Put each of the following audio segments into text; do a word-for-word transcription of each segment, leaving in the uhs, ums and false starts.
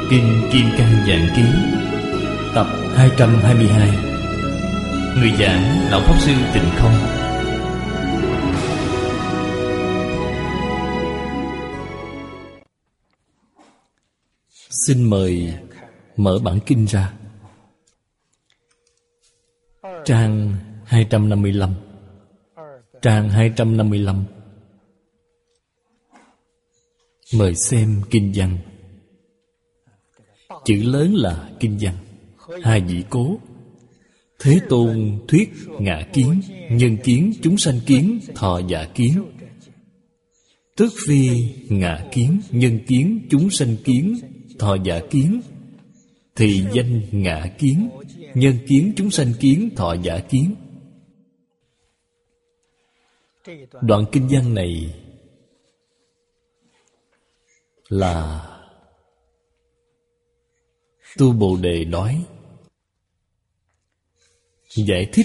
Kinh Kim Cang Giảng Ký, tập hai trăm hai mươi hai. Người giảng Lão Pháp Sư Tịnh Không. Xin mời mở bản kinh ra. Trang hai trăm năm mươi lăm. Trang hai trăm năm mươi lăm. Mời xem kinh văn. Chữ lớn là kinh văn. Hai vị cố: Thế Tôn thuyết ngã kiến, nhân kiến, chúng sanh kiến, thọ giả kiến. Tức phi ngã kiến, nhân kiến, chúng sanh kiến, thọ giả kiến, thì danh ngã kiến, nhân kiến, chúng sanh kiến, thọ giả kiến. Đoạn kinh văn này là Tu Bồ Đề nói, giải thích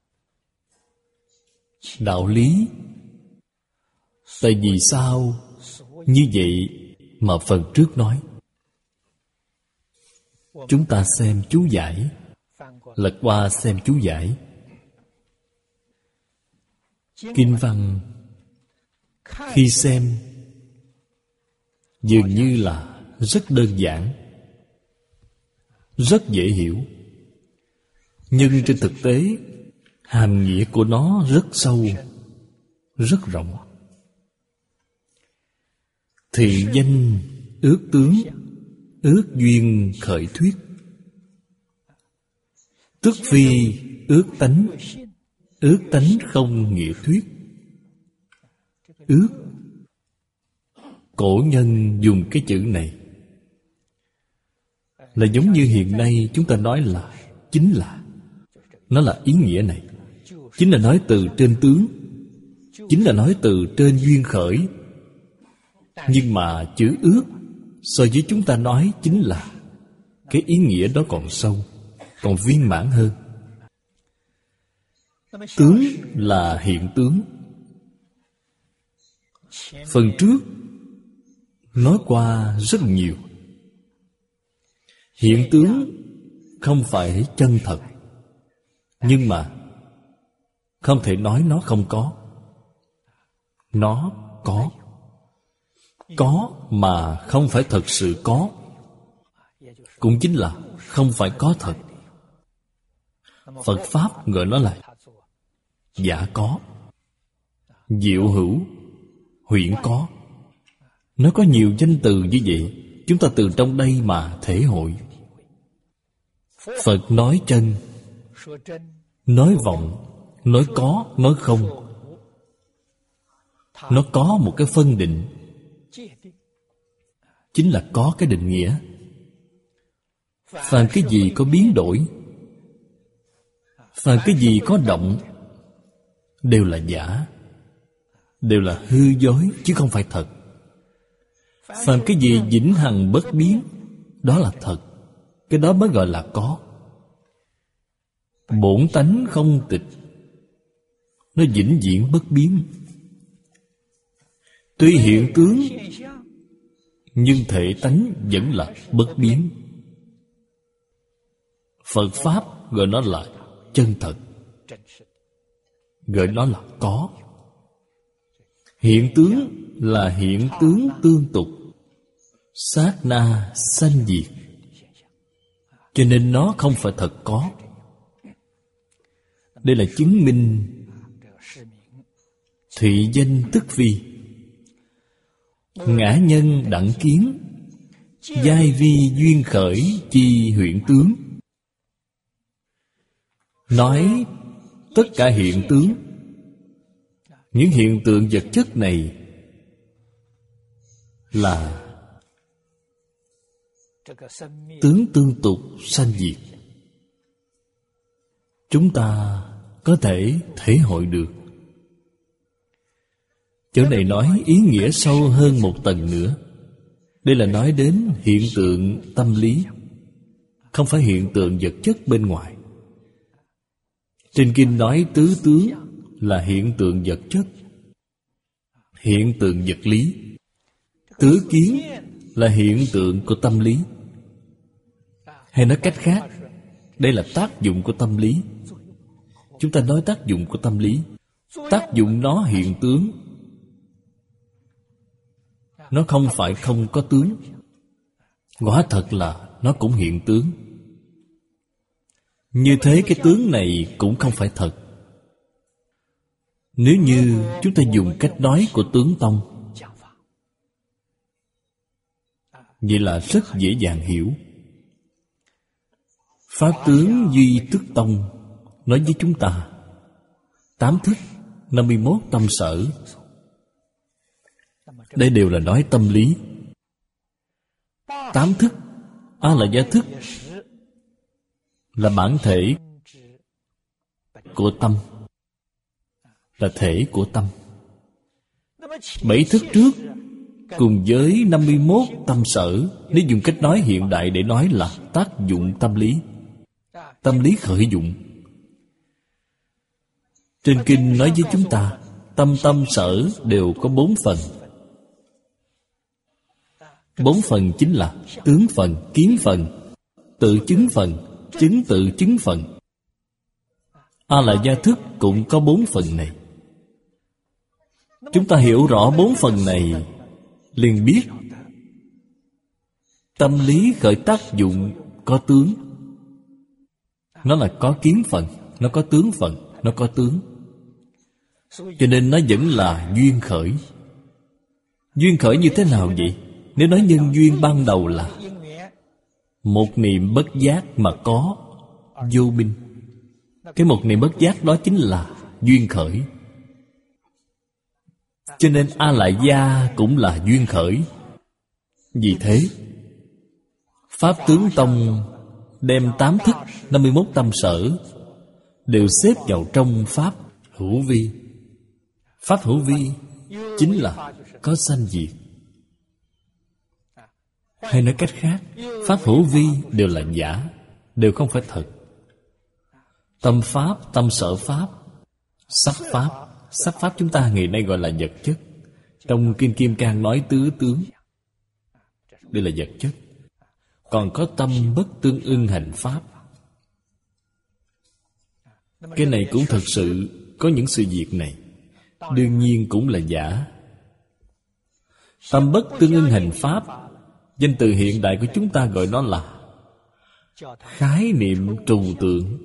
đạo lý. Tại vì sao như vậy mà phần trước nói. Chúng ta xem chú giải. Lật qua xem chú giải. Kinh văn khi xem dường như là rất đơn giản, rất dễ hiểu. Nhưng trên thực tế, hàm nghĩa của nó rất sâu, rất rộng. Thị danh ước tướng, ước duyên khởi thuyết. Tức phi ước tánh, ước tánh không nghĩa thuyết. Ước, cổ nhân dùng cái chữ này là giống như hiện nay chúng ta nói là chính là. Nó là ý nghĩa này. Chính là nói từ trên tướng, chính là nói từ trên duyên khởi. Nhưng mà chữ ước so với chúng ta nói chính là, cái ý nghĩa đó còn sâu, còn viên mãn hơn. Tướng là hiện tướng. Phần trước nói qua rất nhiều. Hiện tướng không phải chân thật, nhưng mà không thể nói nó không có. Nó có. Có mà không phải thật sự có, cũng chính là không phải có thật. Phật Pháp gọi nó là giả có, diệu hữu, huyễn có. Nó có nhiều danh từ như vậy. Chúng ta từ trong đây mà thể hội. Phật nói chân, nói vọng, nói có, nói không. Nó có một cái phân định, chính là có cái định nghĩa. Phàm cái gì có biến đổi, phàm cái gì có động, đều là giả, đều là hư dối, chứ không phải thật. Phàm cái gì vĩnh hằng bất biến, đó là thật. Cái đó mới gọi là có. Bổn tánh không tịch, nó vĩnh viễn bất biến. Tuy hiện tướng, nhưng thể tánh vẫn là bất biến. Phật Pháp gọi nó là chân thật, gọi nó là có. Hiện tướng là hiện tướng tương tục, sát na sanh diệt, cho nên nó không phải thật có. Đây là chứng minh thị danh tức phi, ngã nhân đẳng kiến, giai vi duyên khởi chi huyễn tướng. Nói tất cả hiện tướng, những hiện tượng vật chất này là tướng tương tục sanh diệt. Chúng ta có thể thể hội được. Chỗ này nói ý nghĩa sâu hơn một tầng nữa. Đây là nói đến hiện tượng tâm lý, không phải hiện tượng vật chất bên ngoài. Trên kinh nói tứ tướng là hiện tượng vật chất, hiện tượng vật lý. Tứ kiến là hiện tượng của tâm lý. Hay nói cách khác, đây là tác dụng của tâm lý. Chúng ta nói tác dụng của tâm lý. Tác dụng nó hiện tướng. Nó không phải không có tướng. Quả thật là nó cũng hiện tướng. Như thế cái tướng này cũng không phải thật. Nếu như chúng ta dùng cách nói của tướng tông, vậy là rất dễ dàng hiểu. Pháp tướng duy tức tông nói với chúng ta tám thức, năm mươi mốt tâm sở. Đây đều là nói tâm lý. Tám thức, A la gia thức là bản thể của tâm, là thể của tâm. Bảy thức trước cùng với năm mươi mốt tâm sở, nếu dùng cách nói hiện đại để nói là tác dụng tâm lý. Tâm lý khởi dụng. Trên kinh nói với chúng ta, tâm tâm sở đều có bốn phần. Bốn phần chính là tướng phần, kiến phần, tự chứng phần, chứng tự chứng phần. A la gia thức cũng có bốn phần này. Chúng ta hiểu rõ bốn phần này, liền biết tâm lý khởi tác dụng có tướng. Nó là có kiến phần, nó có tướng phần, nó có tướng. Cho nên nó vẫn là duyên khởi. Duyên khởi như thế nào vậy? Nếu nói nhân duyên ban đầu là một niệm bất giác mà có vô minh. Cái một niệm bất giác đó chính là duyên khởi. Cho nên A la gia cũng là duyên khởi. Vì thế Pháp tướng tông đem tám thức, năm mươi mốt tâm sở đều xếp vào trong Pháp hữu vi. Pháp hữu vi chính là có sanh diệt. Hay nói cách khác, Pháp hữu vi đều là giả, đều không phải thật. Tâm Pháp, tâm sở Pháp, sắc Pháp. Sắc Pháp chúng ta ngày nay gọi là vật chất. Trong Kinh Kim Cang nói tứ tướng. Đây là vật chất. Còn có tâm bất tương ưng hành Pháp. Cái này cũng thật sự có những sự việc này. Đương nhiên cũng là giả. Tâm bất tương ưng hành Pháp, danh từ hiện đại của chúng ta gọi nó là khái niệm trừu tượng.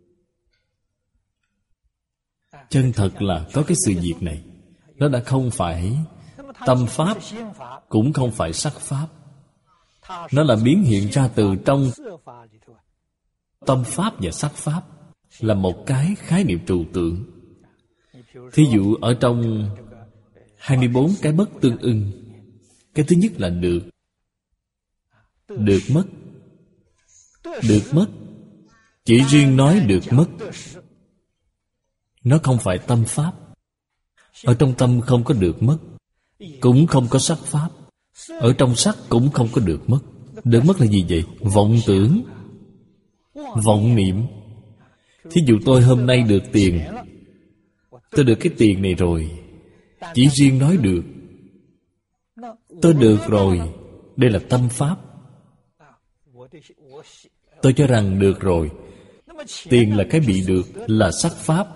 Chân thật là có cái sự việc này. Nó đã không phải tâm Pháp, cũng không phải sắc Pháp. Nó là biến hiện ra từ trong tâm Pháp và sắc Pháp, là một cái khái niệm trừu tượng. Thí dụ ở trong hai mươi bốn cái bất tương ưng, cái thứ nhất là được. Được mất. Được mất chỉ riêng nói được mất. Nó không phải tâm Pháp. Ở trong tâm không có được mất, cũng không có sắc Pháp. Ở trong sắc cũng không có được mất. Được mất là gì vậy? Vọng tưởng, vọng niệm. Thí dụ tôi hôm nay được tiền, tôi được cái tiền này rồi, chỉ riêng nói được. Tôi được rồi, đây là tâm Pháp. Tôi cho rằng được rồi. Tiền là cái bị được, là sắc Pháp.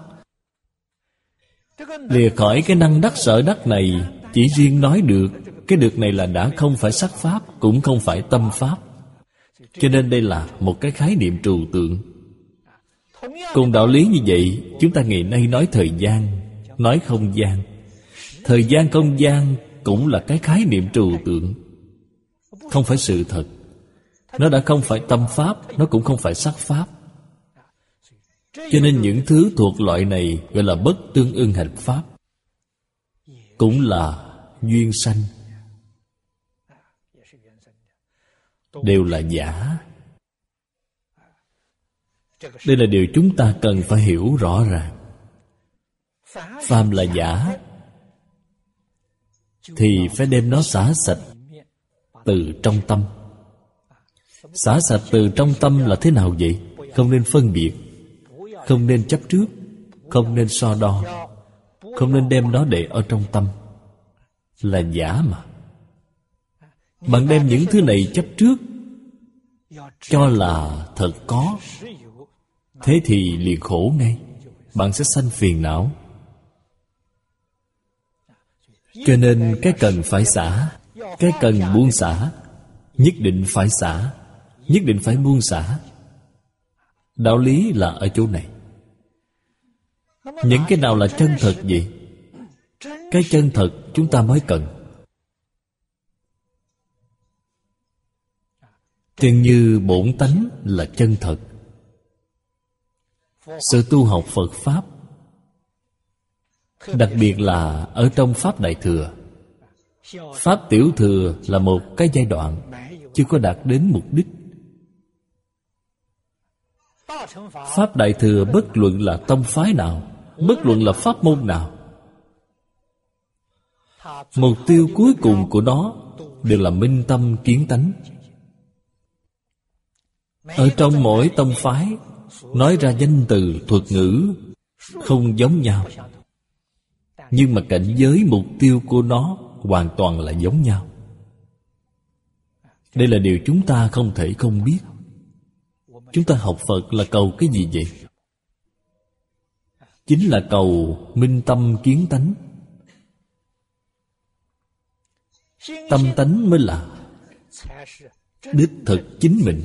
Lìa khỏi cái năng đắc sở đắc này, chỉ riêng nói được. Cái được này là đã không phải sắc Pháp, cũng không phải tâm Pháp. Cho nên đây là một cái khái niệm trừu tượng. Cùng đạo lý như vậy, chúng ta ngày nay nói thời gian, nói không gian. Thời gian không gian cũng là cái khái niệm trừu tượng, không phải sự thật. Nó đã không phải tâm Pháp, nó cũng không phải sắc Pháp. Cho nên những thứ thuộc loại này gọi là bất tương ưng hành Pháp, cũng là duyên sanh, đều là giả. Đây là điều chúng ta cần phải hiểu rõ ràng. Phàm là giả thì phải đem nó xả sạch từ trong tâm. Xả sạch từ trong tâm là thế nào vậy? Không nên phân biệt, không nên chấp trước, không nên so đo, không nên đem nó để ở trong tâm. Là giả mà. Bạn đem những thứ này chấp trước cho là thật có, thế thì liền khổ ngay. Bạn sẽ sanh phiền não. Cho nên cái cần phải xả, cái cần buông xả, nhất định phải xả, nhất định phải buông xả. Đạo lý là ở chỗ này. Những cái nào là chân thật vậy? Cái chân thật chúng ta mới cần. Chân như bổn tánh là chân thật. Sự tu học Phật Pháp, đặc biệt là ở trong Pháp Đại Thừa. Pháp Tiểu Thừa là một cái giai đoạn, chưa có đạt đến mục đích. Pháp Đại Thừa bất luận là tông phái nào, bất luận là pháp môn nào, mục tiêu cuối cùng của nó đều là minh tâm kiến tánh. Ở trong mỗi tông phái nói ra danh từ, thuật ngữ không giống nhau, nhưng mà cảnh giới mục tiêu của nó hoàn toàn là giống nhau. Đây là điều chúng ta không thể không biết. Chúng ta học Phật là cầu cái gì vậy? Chính là cầu minh tâm kiến tánh. Tâm tánh mới là đích thực chính mình.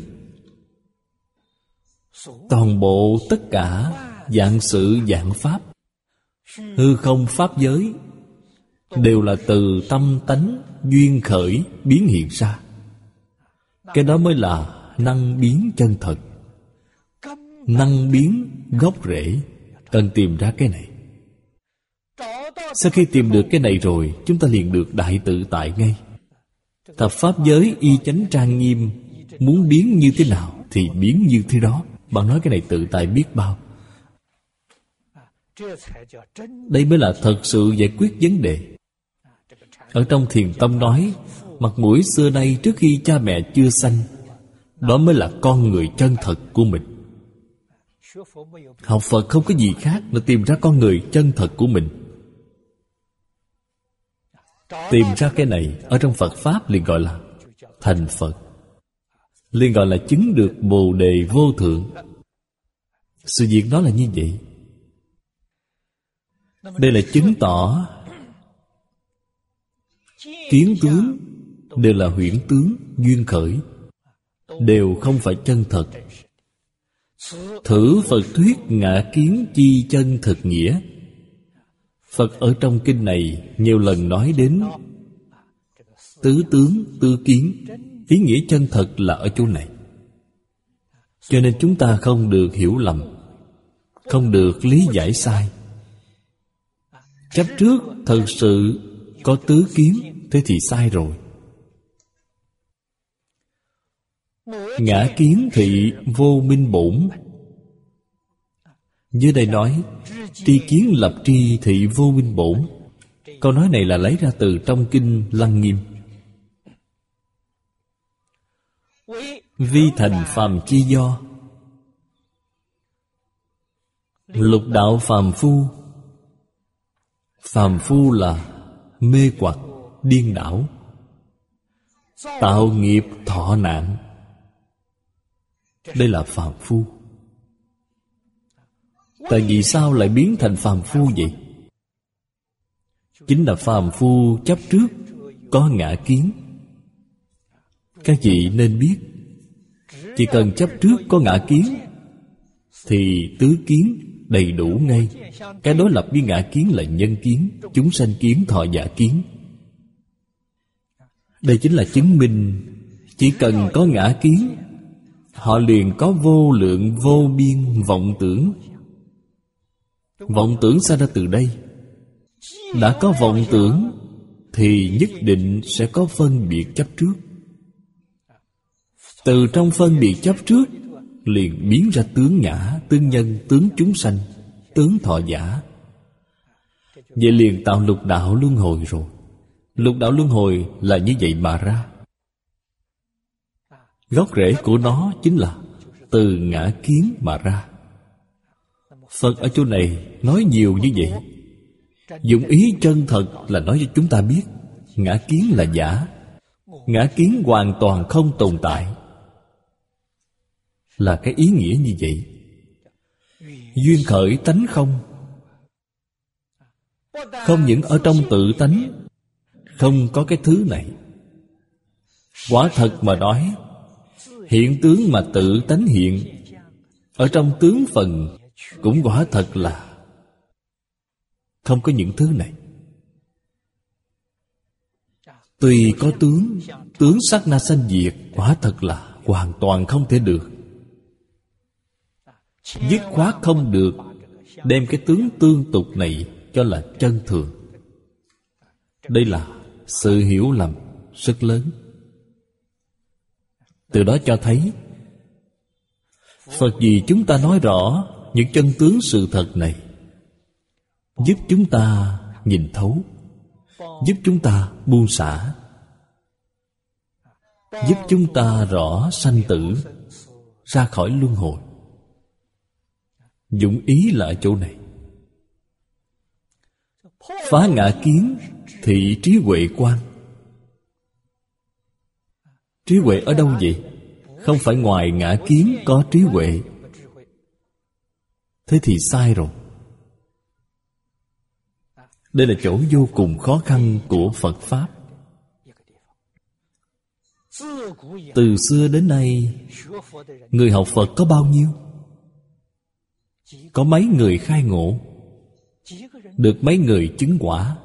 Toàn bộ tất cả vạn sự vạn pháp, hư không pháp giới đều là từ tâm tánh duyên khởi biến hiện ra. Cái đó mới là năng biến chân thật. Năng biến gốc rễ, cần tìm ra cái này. Sau khi tìm được cái này rồi, chúng ta liền được đại tự tại ngay. Thập pháp giới y chánh trang nghiêm, muốn biến như thế nào thì biến như thế đó. Bạn nói cái này tự tại biết bao. Đây mới là thật sự giải quyết vấn đề. Ở trong thiền tông nói, mặt mũi xưa nay trước khi cha mẹ chưa sanh, đó mới là con người chân thật của mình. Học Phật không có gì khác là tìm ra con người chân thật của mình. Tìm ra cái này ở trong Phật Pháp liền gọi là thành Phật, liền gọi là chứng được Bồ Đề vô thượng. Sự việc đó là như vậy. Đây là chứng tỏ kiến tướng đều là huyễn tướng, duyên khởi, đều không phải chân thật. Thử Phật thuyết ngã kiến chi chân thực nghĩa. Phật ở trong kinh này nhiều lần nói đến tứ tướng, tứ kiến. Ý nghĩa chân thật là ở chỗ này. Cho nên chúng ta không được hiểu lầm, không được lý giải sai. Chấp trước thật sự có tứ kiến, thế thì sai rồi. Ngã kiến thị vô minh bổn. Dưới đây nói tri kiến lập tri thị vô minh bổn. Câu nói này là lấy ra từ trong kinh Lăng Nghiêm. Vi thành phàm chi do. Lục đạo phàm phu. Phàm phu là mê hoặc, điên đảo, tạo nghiệp thọ nạn. Đây là phàm phu. Tại vì sao lại biến thành phàm phu vậy? Chính là phàm phu chấp trước có ngã kiến. Các vị nên biết, chỉ cần chấp trước có ngã kiến thì tứ kiến đầy đủ ngay. Cái đối lập với ngã kiến là nhân kiến, chúng sanh kiến, thọ giả kiến. Đây chính là chứng minh chỉ cần có ngã kiến, họ liền có vô lượng vô biên vọng tưởng. Vọng tưởng sao ra từ đây? Đã có vọng tưởng thì nhất định sẽ có phân biệt chấp trước. Từ trong phân biệt chấp trước liền biến ra tướng ngã, tướng nhân, tướng chúng sanh, tướng thọ giả. Vậy liền tạo lục đạo luân hồi rồi. Lục đạo luân hồi là như vậy mà ra. Gốc rễ của nó chính là từ ngã kiến mà ra. Phật ở chỗ này nói nhiều như vậy, dụng ý chân thật là nói cho chúng ta biết ngã kiến là giả. Ngã kiến hoàn toàn không tồn tại. là cái ý nghĩa như vậy. Duyên khởi tánh không. Không những ở trong tự tánh không có cái thứ này. Quả thật mà nói, hiện tướng mà tự tánh hiện, ở trong tướng phần cũng quả thật là không có những thứ này. Tuy có tướng, tướng sát na sanh diệt, quả thật là hoàn toàn không thể được. Dứt khoát không được đem cái tướng tương tục này cho là chân thường. Đây là sự hiểu lầm rất lớn. Từ đó cho thấy Phật vì chúng ta nói rõ những chân tướng sự thật này, giúp chúng ta nhìn thấu, giúp chúng ta buông xả, giúp chúng ta rõ sanh tử, ra khỏi luân hồi. Dụng ý là ở chỗ này. Phá ngã kiến thị trí huệ quan. Trí huệ ở đâu vậy? Không phải ngoài ngã kiến có trí huệ. Thế thì sai rồi. Đây là chỗ vô cùng khó khăn của Phật Pháp. Từ xưa đến nay, người học Phật có bao nhiêu? Có mấy người khai ngộ? Được mấy người chứng quả?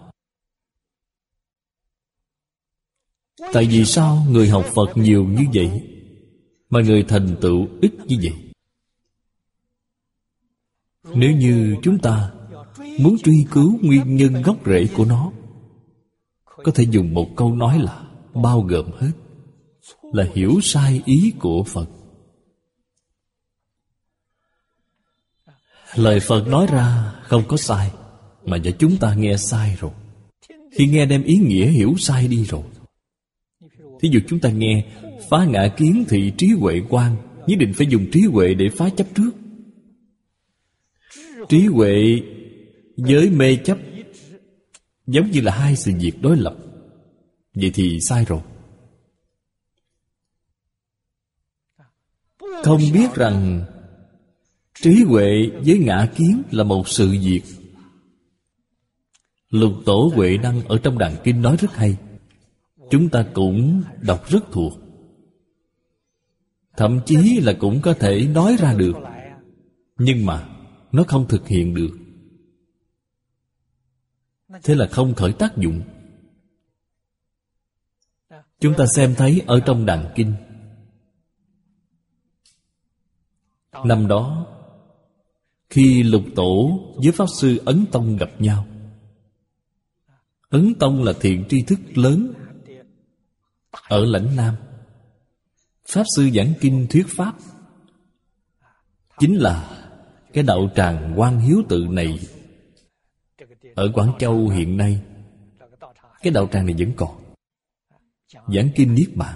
Tại vì sao người học Phật nhiều như vậy mà người thành tựu ít như vậy? Nếu như chúng ta muốn truy cứu nguyên nhân gốc rễ của nó, có thể dùng một câu nói là bao gồm hết, là hiểu sai ý của Phật. Lời Phật nói ra không có sai, mà do chúng ta nghe sai rồi. Khi nghe đem ý nghĩa hiểu sai đi rồi. Thí dụ chúng ta nghe phá ngã kiến thị trí huệ quan, nhất định phải dùng trí huệ để phá chấp trước. Trí huệ với mê chấp giống như là hai sự việc đối lập. Vậy thì sai rồi. Không biết rằng trí huệ với ngã kiến là một sự việc. Lục Tổ Huệ Năng ở trong Đàn Kinh nói rất hay. Chúng ta cũng đọc rất thuộc. Thậm chí là cũng có thể nói ra được, nhưng mà nó không thực hiện được. Thế là không khởi tác dụng. Chúng ta xem thấy ở trong Đàn Kinh. Năm đó, khi Lục Tổ với Pháp Sư Ấn Tông gặp nhau, Ấn Tông là thiện tri thức lớn ở lãnh Nam. Pháp Sư giảng kinh thuyết Pháp chính là cái đạo tràng Quan Hiếu Tự này. Ở Quảng Châu hiện nay, cái đạo tràng này vẫn còn giảng kinh Niết Bàn.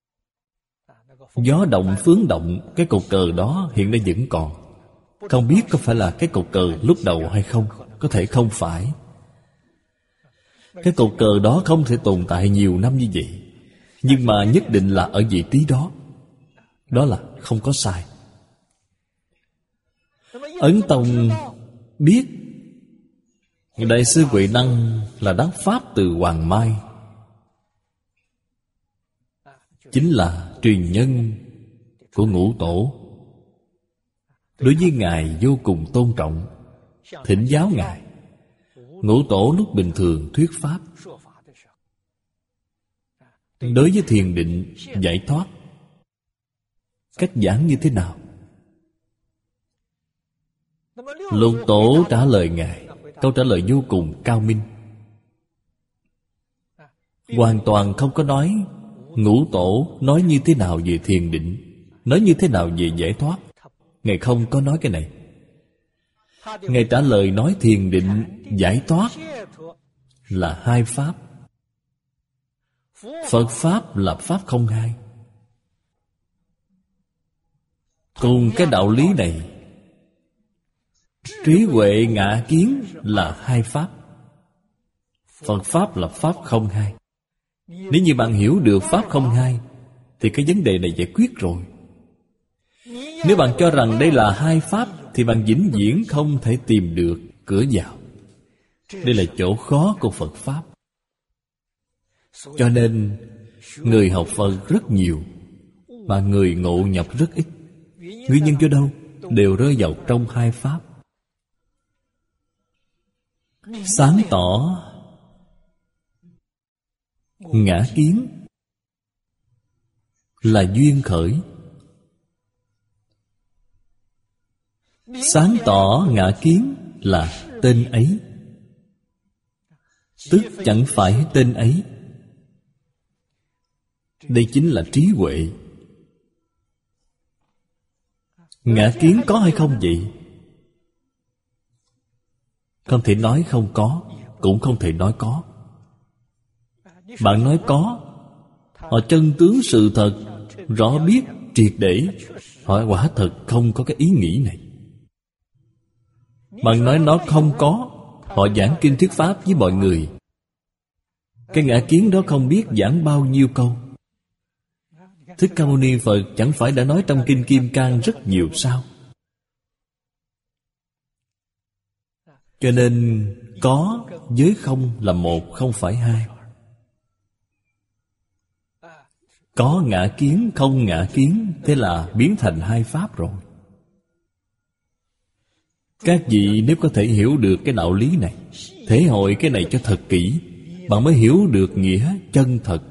Gió động phướng động, cái cột cờ đó hiện nay vẫn còn. Không biết có phải là cái cột cờ lúc đầu hay không. Có thể không phải. Cái cột cờ đó không thể tồn tại nhiều năm như vậy, nhưng mà nhất định là ở vị trí đó. Đó là không có sai. Ấn Tông biết Đại sư Huệ Năng là đắc Pháp từ Hoàng Mai, chính là truyền nhân của Ngũ Tổ. Đối với Ngài vô cùng tôn trọng, thỉnh giáo Ngài. Ngũ Tổ lúc bình thường thuyết Pháp, đối với thiền định, giải thoát, cách giảng như thế nào? Lục Tổ trả lời Ngài, câu trả lời vô cùng cao minh. Hoàn toàn không có nói Ngũ Tổ nói như thế nào về thiền định, nói như thế nào về giải thoát. Ngài không có nói cái này. Ngài trả lời nói thiền định, giải thoát là hai Pháp. Phật Pháp là Pháp không hai. Cùng cái đạo lý này, trí huệ ngã kiến là hai Pháp. Phật Pháp là Pháp không hai. Nếu như bạn hiểu được Pháp không hai, thì cái vấn đề này giải quyết rồi. Nếu bạn cho rằng đây là hai pháp thì bạn vĩnh viễn không thể tìm được cửa vào. Đây là chỗ khó của Phật Pháp. Cho nên người học Phật rất nhiều mà người ngộ nhập rất ít. Nguyên nhân do đâu? Đều rơi vào trong hai pháp. Sáng tỏ ngã kiến là duyên khởi. Sáng tỏ ngã kiến là tên ấy, tức chẳng phải tên ấy. Đây chính là trí huệ. Ngã kiến có hay không vậy? Không thể nói không có, cũng không thể nói có. Bạn nói có, họ chân tướng sự thật, rõ biết, triệt để, họ quả thật không có cái ý nghĩ này. Bạn nói nó không có, họ giảng kinh thuyết pháp với mọi người, cái ngã kiến đó không biết giảng bao nhiêu câu. Thích Ca Mâu Ni Phật chẳng phải đã nói trong Kinh Kim Cang rất nhiều sao? Cho nên có với không là một, không phải hai. Có ngã kiến, không ngã kiến, thế là biến thành hai pháp rồi. Các vị nếu có thể hiểu được cái đạo lý này, thể hội cái này cho thật kỹ, bạn mới hiểu được nghĩa chân thật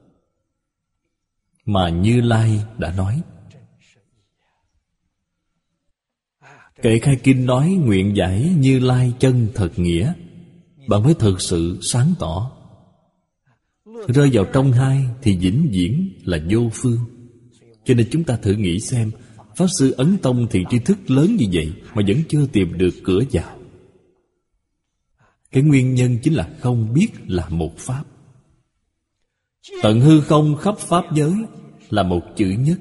mà Như Lai đã nói. Kệ Khai Kinh nói nguyện giải Như Lai chân thật nghĩa, bạn mới thực sự sáng tỏ. Rơi vào trong hai thì vĩnh viễn là vô phương. Cho nên chúng ta thử nghĩ xem, Pháp Sư Ấn Tông thì tri thức lớn như vậy mà vẫn chưa tìm được cửa vào. Cái nguyên nhân chính là không biết là một pháp. Tận hư không khắp pháp giới là một chữ nhất.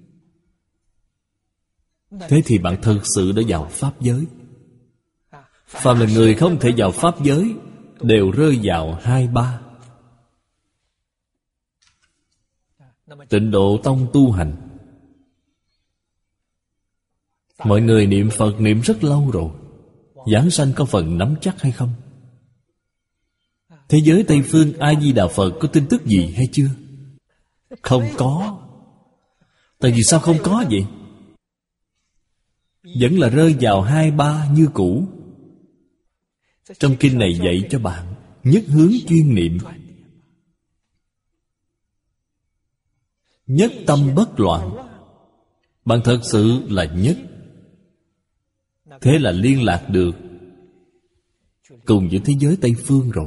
Thế thì bạn thật sự đã vào pháp giới. Phàm là người không thể vào pháp giới đều rơi vào hai ba. Tịnh Độ Tông tu hành, mọi người niệm Phật niệm rất lâu rồi, giảng sanh có phần nắm chắc hay không? Thế giới Tây Phương A Di Đà Phật có tin tức gì hay chưa? Không có. Tại vì sao không có vậy? Vẫn là rơi vào hai ba như cũ. Trong kinh này dạy cho bạn nhất hướng chuyên niệm, nhất tâm bất loạn. Bạn thật sự là nhất. Thế là liên lạc được cùng với thế giới Tây Phương rồi.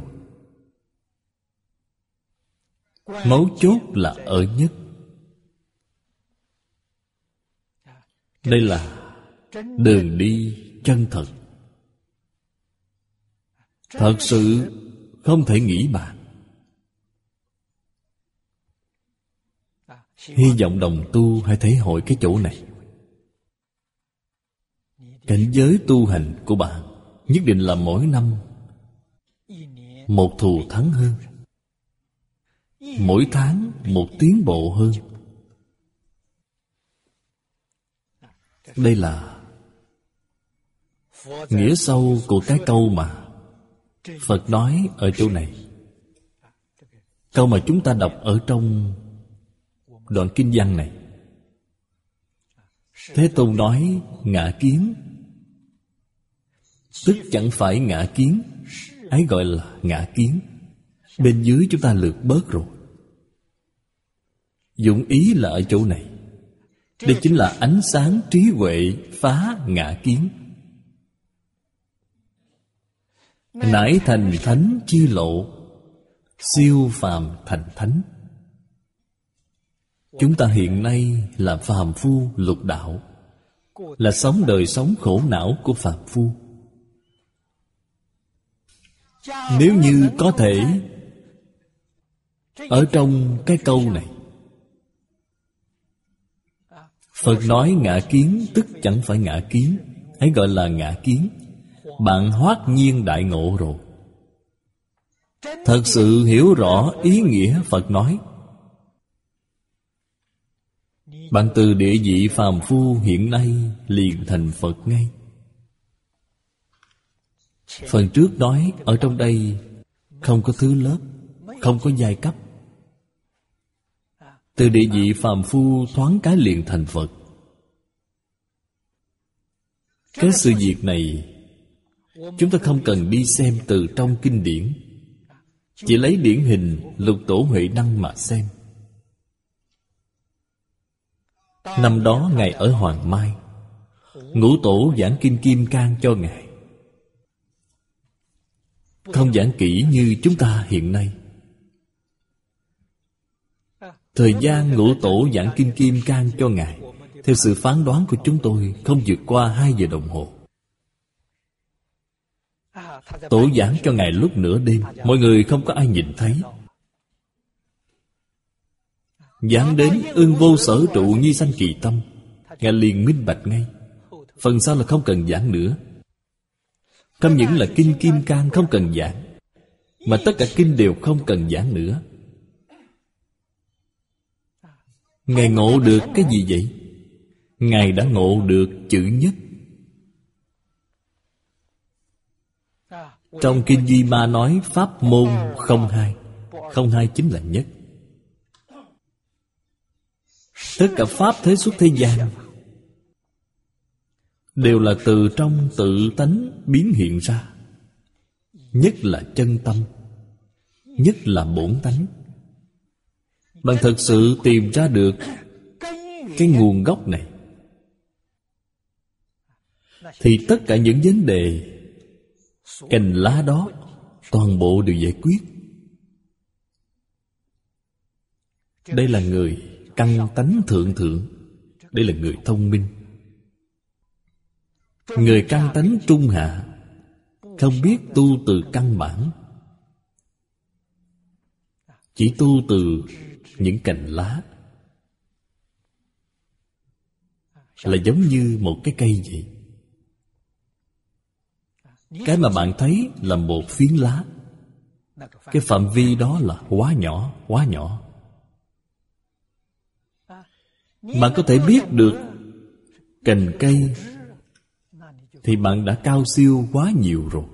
Mấu chốt là ở nhất. Đây là đường đi chân thật. Thật sự không thể nghĩ bàn. Hy vọng đồng tu hãy thể hội cái chỗ này. Cảnh giới tu hành của bạn nhất định là mỗi năm một thù thắng hơn, mỗi tháng một tiến bộ hơn. Đây là nghĩa sâu của cái câu mà Phật nói ở chỗ này. Câu mà chúng ta đọc ở trong đoạn kinh văn này. Thế Tôn nói ngã kiến, tức chẳng phải ngã kiến, ấy gọi là ngã kiến. Bên dưới chúng ta lược bớt rồi. Dụng ý là ở chỗ này. Đây chính là ánh sáng trí huệ phá ngã kiến, nải thành thánh chi lộ, siêu phàm thành thánh. Chúng ta hiện nay là phàm phu lục đạo, là sống đời sống khổ não của phàm phu. Nếu như có thể ở trong cái câu này Phật nói ngã kiến tức chẳng phải ngã kiến, ấy gọi là ngã kiến, bạn hoát nhiên đại ngộ rồi. Thật sự hiểu rõ ý nghĩa Phật nói. bạn từ địa vị phàm phu hiện nay liền thành Phật ngay. Phần trước nói ở trong đây không có thứ lớp, không có giai cấp. Từ địa vị phàm phu thoáng cái liền thành Phật. Cái sự việc này chúng ta không cần đi xem từ trong kinh điển, chỉ lấy điển hình Lục Tổ Huệ Năng mà xem. Năm đó Ngài ở Hoàng Mai, Ngũ Tổ giảng Kinh Kim Cang cho Ngài, không giảng kỹ như chúng ta hiện nay. Thời gian Ngũ Tổ giảng Kinh Kim Cang cho Ngài, theo sự phán đoán của chúng tôi, không vượt qua hai giờ đồng hồ. Tổ giảng cho Ngài lúc nửa đêm, mọi người không có ai nhìn thấy. Giảng đến ưng vô sở trụ nhi sanh kỳ tâm, Ngài liền minh bạch ngay. Phần sau là không cần giảng nữa. Không những là Kinh Kim Cang không cần giảng, mà tất cả kinh đều không cần giảng nữa. Ngài ngộ được cái gì vậy? Ngài đã ngộ được chữ nhất. Trong Kinh Di Ma nói pháp môn không hai. Không hai chính là nhất. Tất cả pháp thế xuất thế gian đều là từ trong tự tánh biến hiện ra. Nhất là chân tâm, nhất là bổn tánh. Bạn thật sự tìm ra được cái nguồn gốc này, thì tất cả những vấn đề cành lá đó toàn bộ đều giải quyết. Đây là người căn tánh thượng thượng. Đây là người thông minh. Người căn tánh trung hạ, không biết tu từ căn bản, chỉ tu từ những cành lá, là giống như một cái cây vậy. Cái mà bạn thấy là một phiến lá, cái phạm vi đó là quá nhỏ, quá nhỏ. Bạn có thể biết được cành cây thì bạn đã cao siêu quá nhiều rồi.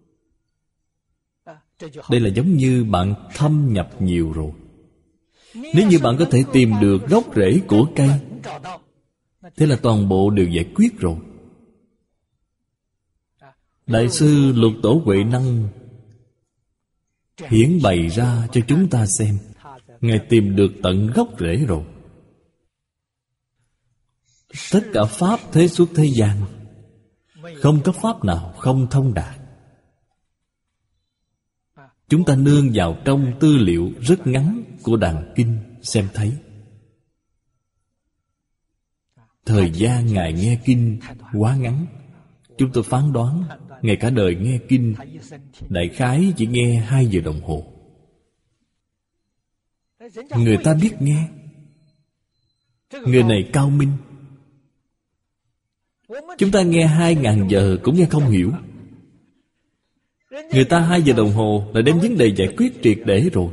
Đây là giống như bạn thâm nhập nhiều rồi. Nếu như bạn có thể tìm được gốc rễ của cây, thế là toàn bộ đều giải quyết rồi. Đại sư Lục Tổ Huệ Năng hiển bày ra cho chúng ta xem. Ngài tìm được tận gốc rễ rồi. Tất cả pháp thế xuất thế gian, không có pháp nào không thông đạt. Chúng ta nương vào trong tư liệu rất ngắn của Đàn Kinh xem thấy. Thời gian Ngài nghe kinh quá ngắn. Chúng tôi phán đoán Ngài cả đời nghe kinh đại khái chỉ nghe hai giờ đồng hồ. Người ta biết nghe. Người này cao minh. Chúng ta nghe hai ngàn giờ cũng nghe không hiểu. Người ta hai giờ đồng hồ là đem vấn đề giải quyết triệt để rồi.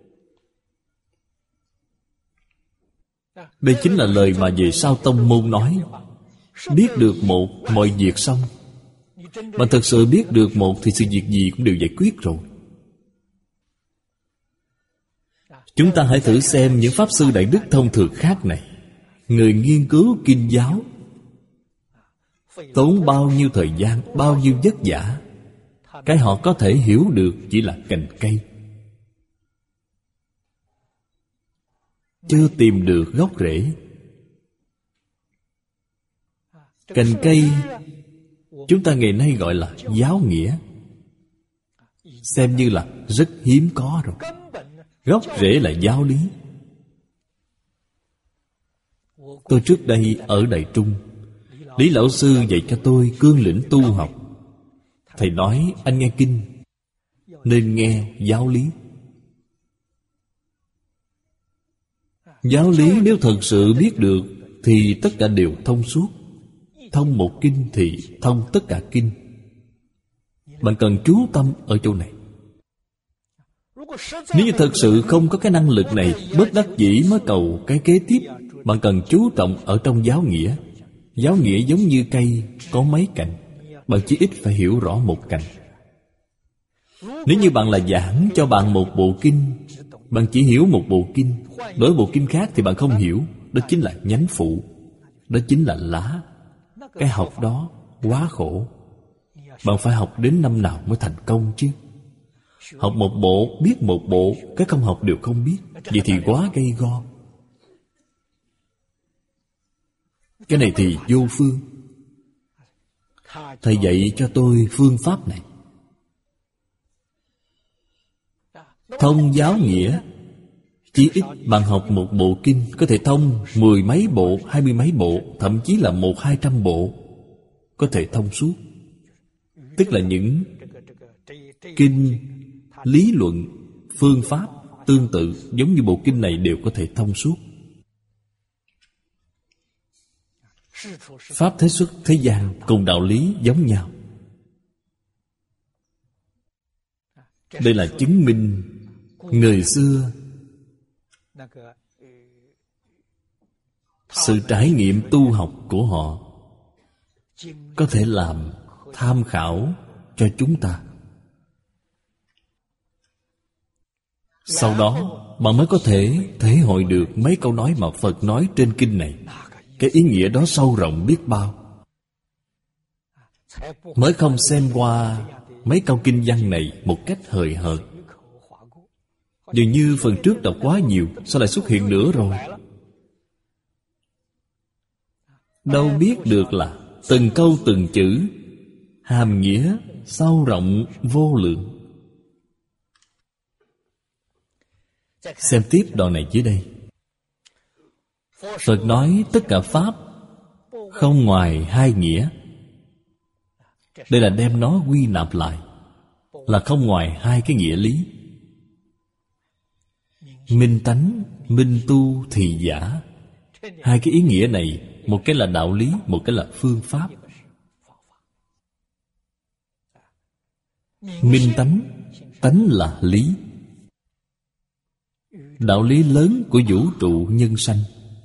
Đây chính là lời mà về sau tông môn nói. Biết được một, mọi việc xong. Mà thật sự biết được một thì sự việc gì cũng đều giải quyết rồi. Chúng ta hãy thử xem những pháp sư đại đức thông thường khác này. Người nghiên cứu kinh giáo tốn bao nhiêu thời gian, bao nhiêu vất vả. Cái họ có thể hiểu được chỉ là cành cây, chưa tìm được gốc rễ. Cành cây chúng ta ngày nay gọi là giáo nghĩa, xem như là rất hiếm có rồi. Gốc rễ là giáo lý. Tôi trước đây ở Đại Trung, Lý Lão Sư dạy cho tôi cương lĩnh tu học. Thầy nói anh nghe kinh nên nghe giáo lý. Giáo lý nếu thật sự biết được thì tất cả đều thông suốt. Thông một kinh thì thông tất cả kinh. Bạn cần chú tâm ở chỗ này. Nếu như thật sự không có cái năng lực này, bất đắc dĩ mới cầu cái kế tiếp, Bạn cần chú trọng ở trong giáo nghĩa. Giáo nghĩa giống như cây có mấy cành, bạn chỉ ít phải hiểu rõ một cành. Nếu như bạn là giảng cho bạn một bộ kinh, bạn chỉ hiểu một bộ kinh, đối bộ kinh khác thì bạn không hiểu. Đó chính là nhánh phụ, đó chính là lá. Cái học đó quá khổ. Bạn phải học đến năm nào mới thành công chứ? Học một bộ, biết một bộ, cái không học đều không biết, vậy thì quá gây go. Cái này thì vô phương. Thầy dạy cho tôi phương pháp này. Thông giáo nghĩa, chỉ ít bạn học một bộ kinh có thể thông mười mấy bộ, hai mươi mấy bộ, thậm chí là một hai trăm bộ, có thể thông suốt. Tức là những kinh, lý luận, phương pháp tương tự giống như bộ kinh này đều có thể thông suốt. Pháp thế xuất thế gian cùng đạo lý giống nhau. Đây là chứng minh người xưa sự trải nghiệm tu học của họ có thể làm tham khảo cho chúng ta. Sau đó bạn mới có thể thể hội được mấy câu nói mà Phật nói trên kinh này. Cái ý nghĩa đó sâu rộng biết bao. Mới không xem qua mấy câu kinh văn này một cách hời hợt. Dường như phần trước đọc quá nhiều, sao lại xuất hiện nữa rồi? Đâu biết được là từng câu từng chữ hàm nghĩa sâu rộng vô lượng. Xem tiếp đoạn này dưới đây. Phật nói tất cả Pháp không ngoài hai nghĩa. Đây là đem nó quy nạp lại, là không ngoài hai cái nghĩa lý: minh tánh, minh tu, thị giả. Hai cái ý nghĩa này, một cái là đạo lý, một cái là phương pháp. Minh tánh, tánh là lý, đạo lý lớn của vũ trụ nhân sanh.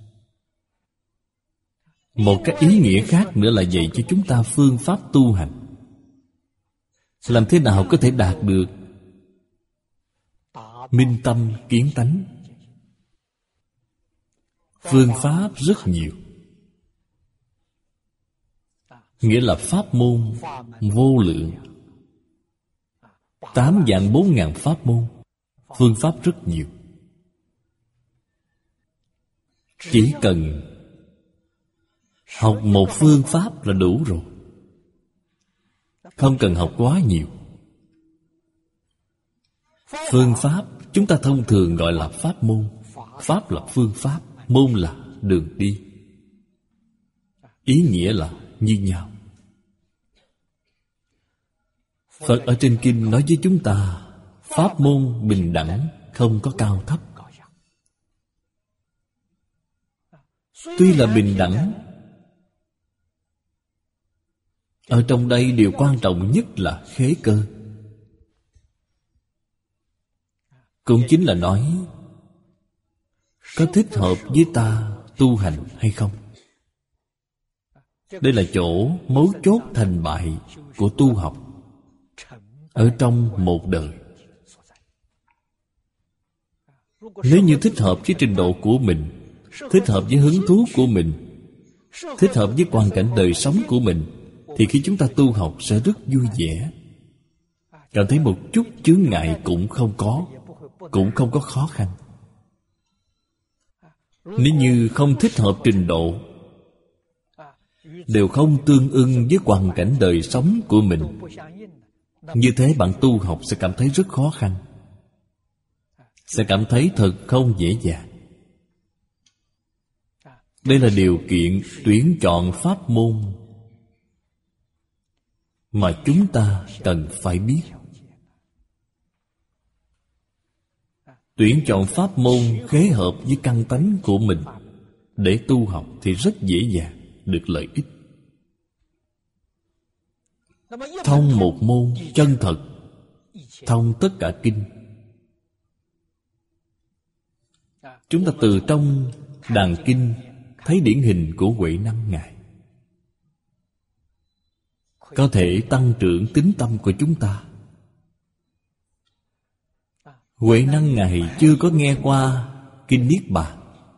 Một cái ý nghĩa khác nữa là dạy cho chúng ta phương pháp tu hành. Làm thế nào có thể đạt được minh tâm kiến tánh? Phương pháp rất nhiều. Nghĩa là pháp môn vô lượng. Tám vạn bốn ngàn pháp môn. Phương pháp rất nhiều. Chỉ cần học một phương pháp là đủ rồi, không cần học quá nhiều. Phương pháp chúng ta thông thường gọi là pháp môn. Pháp là phương pháp, môn là đường đi. Ý nghĩa là như nhau. Phật ở trên kinh nói với chúng ta pháp môn bình đẳng, không có cao thấp. Tuy là bình đẳng, ở trong đây điều quan trọng nhất là khế cơ. Cũng chính là nói có thích hợp với ta tu hành hay không. Đây là chỗ mấu chốt thành bại của tu học ở trong một đời. Nếu như thích hợp với trình độ của mình, thích hợp với hứng thú của mình, thích hợp với hoàn cảnh đời sống của mình, thì khi chúng ta tu học sẽ rất vui vẻ, cảm thấy một chút chướng ngại cũng không có, cũng không có khó khăn. Nếu như không thích hợp trình độ, đều không tương ưng với hoàn cảnh đời sống của mình, như thế bạn tu học sẽ cảm thấy rất khó khăn, sẽ cảm thấy thật không dễ dàng. Đây là điều kiện tuyển chọn pháp môn mà chúng ta cần phải biết. Tuyển chọn pháp môn khế hợp với căn tánh của mình để tu học thì rất dễ dàng được lợi ích. Thông một môn chân thật, thông tất cả kinh. Chúng ta từ trong đàn kinh thấy điển hình của Huệ Năng Ngài có thể tăng trưởng tín tâm của chúng ta. Huệ Năng Ngài chưa có nghe qua Kinh Niết Bàn.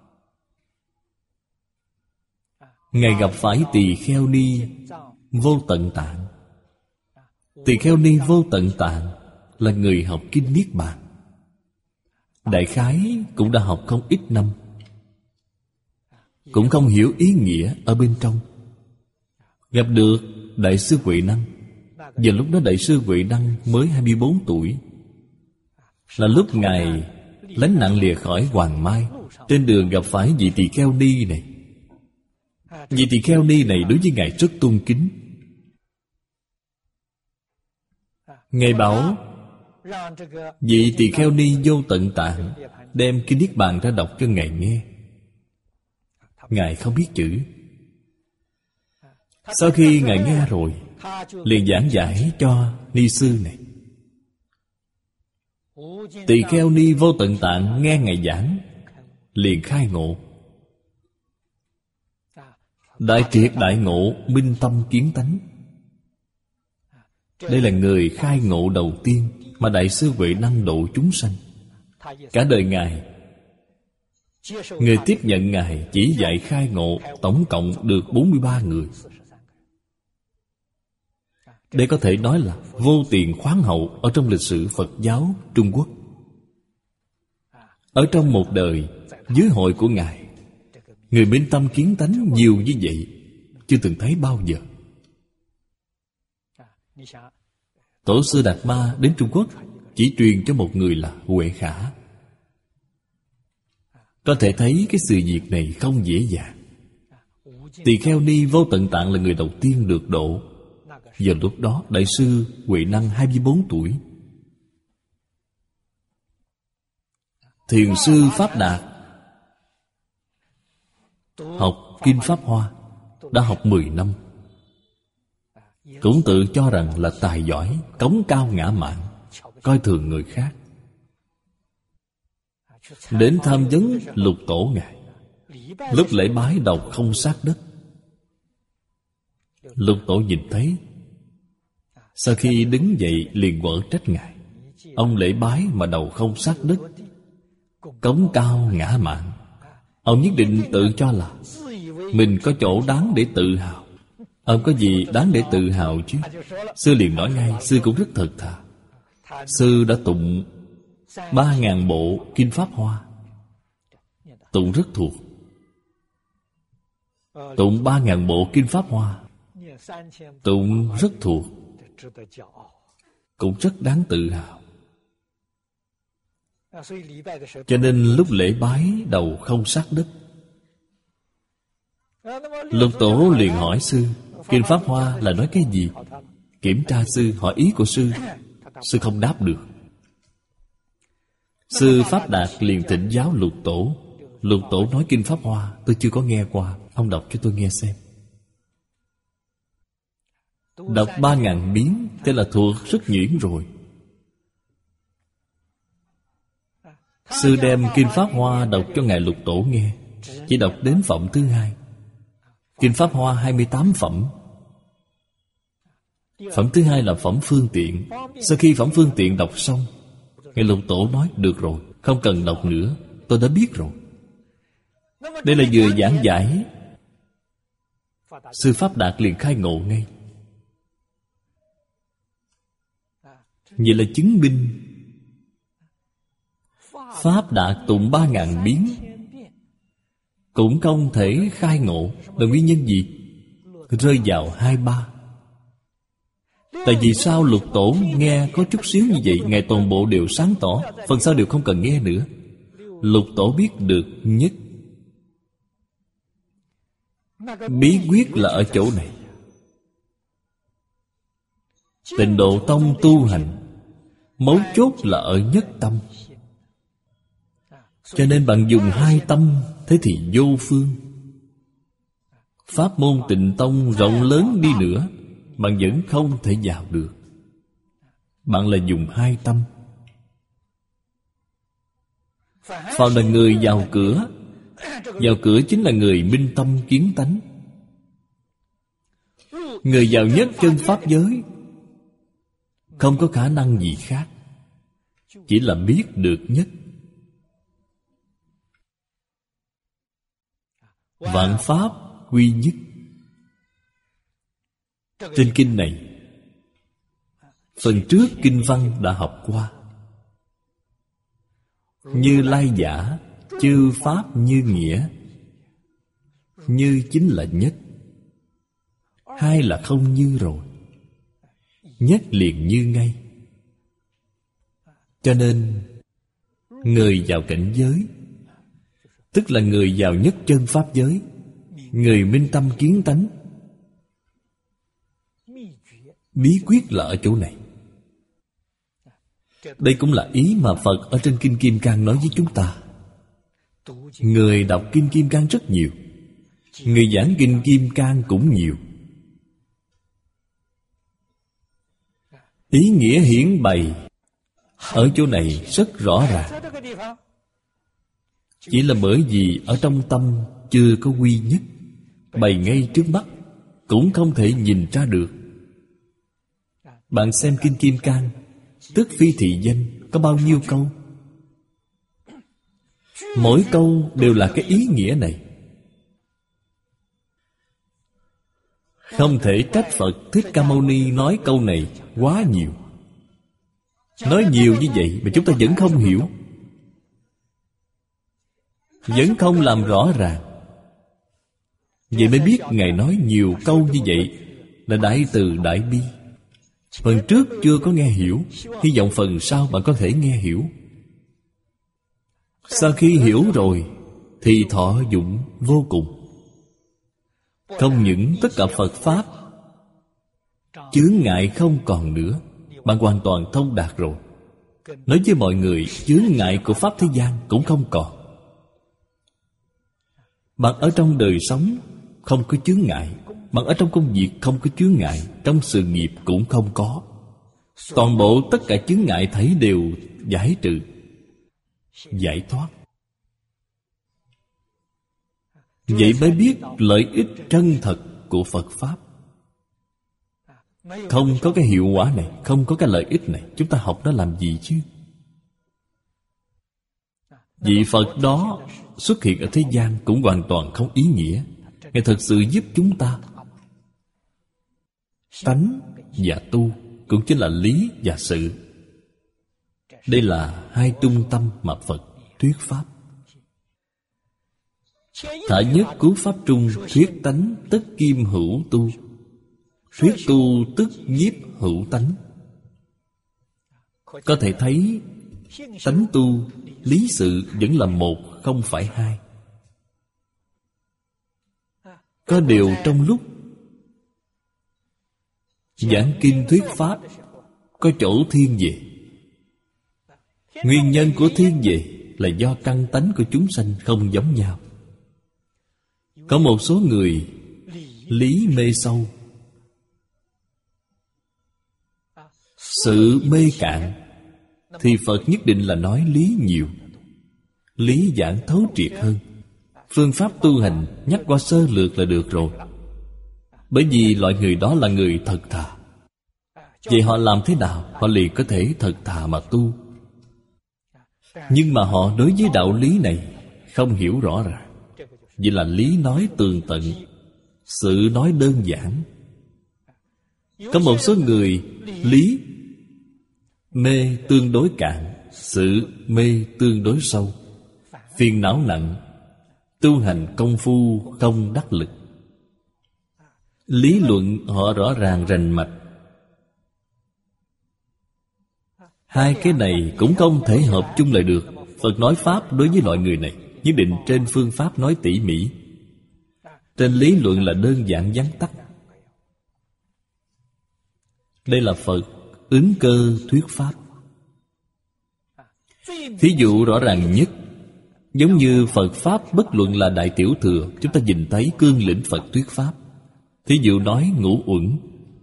Ngài gặp phải Tỳ Kheo Ni Vô Tận Tạng. Tỳ Kheo Ni Vô Tận Tạng là người học Kinh Niết Bàn, đại khái cũng đã học không ít năm, cũng không hiểu ý nghĩa ở bên trong. Gặp được Đại sư Huệ Năng. Giờ lúc đó Đại sư Huệ Năng mới hai mươi bốn tuổi, là lúc Ngài lánh nạn lìa khỏi Hoàng Mai. Trên đường gặp phải vị Tỳ Kheo Ni này. Vị Tỳ Kheo Ni này đối với Ngài rất tôn kính. Ngài bảo vị Tỳ Kheo Ni Vô Tận Tạng đem Kinh Niết Bàn ra đọc cho Ngài nghe. Ngài không biết chữ. Sau khi Ngài nghe rồi, liền giảng giải cho ni sư này. Tỳ Kheo Ni Vô Tận Tạng nghe Ngài giảng, liền khai ngộ. Đại triệt đại ngộ, minh tâm kiến tánh. Đây là người khai ngộ đầu tiên mà Đại sư Huệ Năng độ chúng sanh. Cả đời Ngài, người tiếp nhận Ngài chỉ dạy khai ngộ tổng cộng được bốn mươi ba người. Đây có thể nói là vô tiền khoáng hậu ở trong lịch sử Phật giáo Trung Quốc. Ở trong một đời, dưới hội của Ngài, người minh tâm kiến tánh nhiều như vậy, chưa từng thấy bao giờ. Tổ sư Đạt Ma đến Trung Quốc chỉ truyền cho một người là Huệ Khả. Có thể thấy cái sự việc này không dễ dàng. Tỳ Kheo Ni Vô Tận Tạng là người đầu tiên được độ. Giờ lúc đó Đại sư Huệ Năng hai mươi bốn tuổi. Thiền sư Pháp Đạt học Kinh Pháp Hoa đã học mười năm, cũng tự cho rằng là tài giỏi, cống cao ngã mạn, coi thường người khác. Đến tham vấn Lục Tổ Ngài. Lúc lễ bái đầu không sát đất. Lục Tổ nhìn thấy, sau khi đứng dậy liền quở trách Ngài. Ông lễ bái mà đầu không sát đất, cống cao ngã mạn. Ông nhất định tự cho là mình có chỗ đáng để tự hào. Ông có gì đáng để tự hào chứ? Sư liền nói ngay, sư cũng rất thật thà. Sư đã tụng ba ngàn bộ Kinh Pháp Hoa, tụng rất thuộc. Tụng ba ngàn bộ Kinh Pháp Hoa, tụng rất thuộc, cũng rất đáng tự hào. Cho nên lúc lễ bái đầu không sát đất. Lục Tổ liền hỏi sư, Kinh Pháp Hoa là nói cái gì? Kiểm tra sư, hỏi ý của sư. Sư không đáp được. Sư Pháp Đạt liền thỉnh giáo Lục Tổ. Lục Tổ nói Kinh Pháp Hoa tôi chưa có nghe qua, ông đọc cho tôi nghe xem. Đọc ba ngàn biến, thế là thuộc rất nhuyễn rồi. Sư đem Kinh Pháp Hoa đọc cho Ngài Lục Tổ nghe, chỉ đọc đến phẩm thứ hai. Kinh Pháp Hoa hai mươi tám phẩm. Phẩm thứ hai là phẩm phương tiện. Sau khi phẩm phương tiện đọc xong, Ngài Lục Tổ nói, được rồi, không cần đọc nữa, tôi đã biết rồi. Đây là vừa giảng giải, sư Pháp Đạt liền khai ngộ ngay. Vậy là chứng minh Pháp Đạt tụng ba ngàn biến cũng không thể khai ngộ. Là nguyên nhân gì? Rơi vào hai ba. Tại vì sao Lục Tổ nghe có chút xíu như vậy, Ngài toàn bộ đều sáng tỏ, phần sau đều không cần nghe nữa. Lục Tổ biết được nhất. Bí quyết là ở chỗ này. Tịnh Độ Tông tu hành, mấu chốt là ở nhất tâm. Cho nên bạn dùng hai tâm, thế thì vô phương. Pháp môn Tịnh Tông rộng lớn đi nữa, bạn vẫn không thể vào được. Bạn là dùng hai tâm. Phàm là người vào cửa Vào cửa chính là người minh tâm kiến tánh. Người vào nhất chân pháp giới không có khả năng gì khác, chỉ là biết được nhất. Vạn pháp quy nhất. Trên kinh này, phần trước kinh văn đã học qua. Như lai giả, chư pháp như nghĩa. Như chính là nhất, hai là không như rồi. Nhất liền như ngay. Cho nên người vào cảnh giới, tức là người vào nhất chân pháp giới, người minh tâm kiến tánh. Bí quyết là ở chỗ này. Đây cũng là ý mà Phật ở trên Kinh Kim Cang nói với chúng ta. Người đọc Kinh Kim Cang rất nhiều, người giảng Kinh Kim Cang cũng nhiều. Ý nghĩa hiển bày ở chỗ này rất rõ ràng. Chỉ là bởi vì ở trong tâm chưa có quy nhất, bày ngay trước mắt cũng không thể nhìn ra được. Bạn xem Kinh Kim Cang, tức phi thị danh có bao nhiêu câu? Mỗi câu đều là cái ý nghĩa này. Không thể trách Phật Thích Ca Mâu Ni nói câu này quá nhiều. Nói nhiều như vậy mà chúng ta vẫn không hiểu, vẫn không làm rõ ràng. Vậy mới biết Ngài nói nhiều câu như vậy là đại từ đại bi. Phần trước chưa có nghe hiểu, hy vọng phần sau bạn có thể nghe hiểu. Sau khi hiểu rồi thì thọ dụng vô cùng. Không những tất cả Phật Pháp chướng ngại không còn nữa, bạn hoàn toàn thông đạt rồi. Nói với mọi người, chướng ngại của Pháp thế gian cũng không còn. Bạn ở trong đời sống không có chướng ngại, bạn ở trong công việc không có chướng ngại, trong sự nghiệp cũng không có. Toàn bộ tất cả chướng ngại thấy đều giải trừ, giải thoát. Vậy mới biết lợi ích chân thật của Phật Pháp. Không có cái hiệu quả này, không có cái lợi ích này, chúng ta học nó làm gì chứ? Vị Phật đó xuất hiện ở thế gian cũng hoàn toàn không ý nghĩa. Ngài thật sự giúp chúng ta. Tánh và tu cũng chính là lý và sự. Đây là hai trung tâm mà Phật thuyết Pháp. Thả nhất cứu Pháp trung, thuyết tánh tất kim hữu tu. Thuyết tu tức nhiếp hữu tánh. Có thể thấy tánh tu, lý sự vẫn là một, không phải hai. Có điều trong lúc giảng kinh thuyết Pháp, có chỗ thiên về. Nguyên nhân của thiên về là do căn tánh của chúng sanh không giống nhau. Có một số người lý mê sâu, sự mê cạn, thì Phật nhất định là nói lý nhiều, lý giảng thấu triệt hơn. Phương pháp tu hành nhắc qua sơ lược là được rồi. Bởi vì loại người đó là người thật thà. Vậy họ làm thế nào họ liền có thể thật thà mà tu? Nhưng mà họ đối với đạo lý này không hiểu rõ ràng. Vậy là lý nói tường tận, sự nói đơn giản. Có một số người lý mê tương đối cạn, sự mê tương đối sâu, phiền não nặng, tu hành công phu không đắc lực. Lý luận họ rõ ràng rành mạch. Hai cái này cũng không thể hợp chung lại được. Phật nói Pháp đối với loại người này nhất định trên phương pháp nói tỉ mỉ, trên lý luận là đơn giản vắn tắt. Đây là Phật ứng cơ thuyết Pháp. Thí dụ rõ ràng nhất, giống như Phật Pháp bất luận là Đại Tiểu Thừa, chúng ta nhìn thấy cương lĩnh Phật thuyết Pháp. Thí dụ nói ngũ uẩn.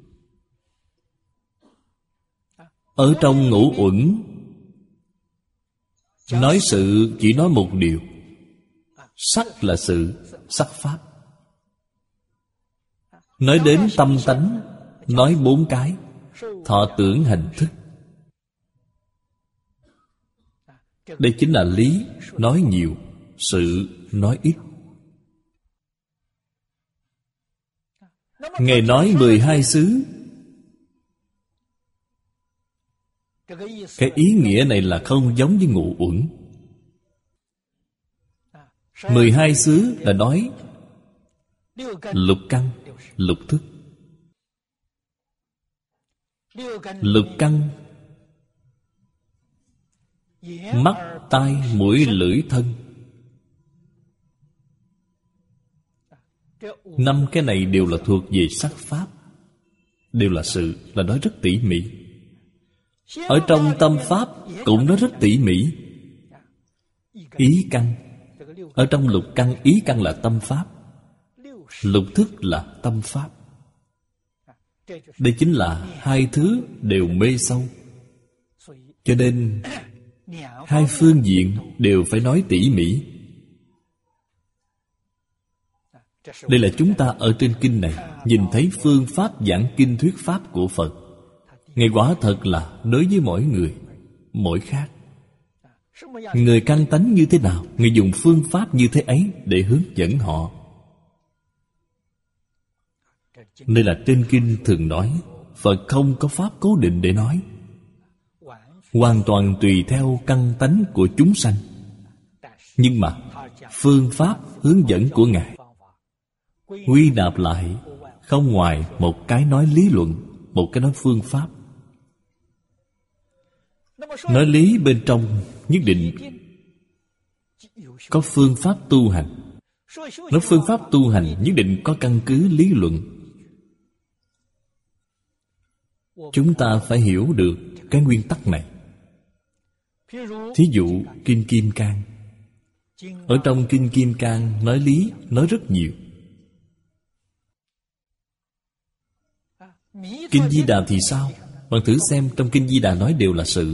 Ở trong ngũ uẩn, nói sự chỉ nói một điều, Sắc là sự, sắc pháp. Nói đến tâm tánh, nói bốn cái: thọ tưởng hành thức. Đây chính là lý, nói nhiều, sự, nói ít. Ngài nói mười hai xứ. Cái ý nghĩa này là không giống với ngũ uẩn. Mười hai xứ là nói lục căn, lục thức. Lục căn: mắt, tai, mũi, lưỡi, thân. Năm cái này đều là thuộc về sắc pháp, đều là sự, là nói rất tỉ mỉ. Ở trong tâm pháp cũng nói rất tỉ mỉ. Ý căn, ở trong lục căn, ý căn là tâm pháp, lục thức là tâm pháp. Đây chính là hai thứ đều mê sâu. Cho nên hai phương diện đều phải nói tỉ mỉ. Đây là chúng ta ở trên kinh này nhìn thấy phương pháp giảng kinh thuyết pháp của Phật. Ngài quả thật là đối với mỗi người mỗi khác. Người căn tánh như thế nào, Ngài dùng phương pháp như thế ấy để hướng dẫn họ. Đây là trên kinh thường nói Phật không có pháp cố định để nói, hoàn toàn tùy theo căn tánh của chúng sanh. Nhưng mà phương pháp hướng dẫn của Ngài quy nạp lại không ngoài một cái nói lý luận, một cái nói phương pháp. Nói lý bên trong nhất định có phương pháp tu hành. Nói phương pháp tu hành nhất định có căn cứ lý luận. Chúng ta phải hiểu được cái nguyên tắc này. Thí dụ Kinh Kim Cang. Ở trong Kinh Kim Cang nói lý, nói rất nhiều. Kinh Di Đà thì sao? Bạn thử xem, trong Kinh Di Đà nói đều là sự.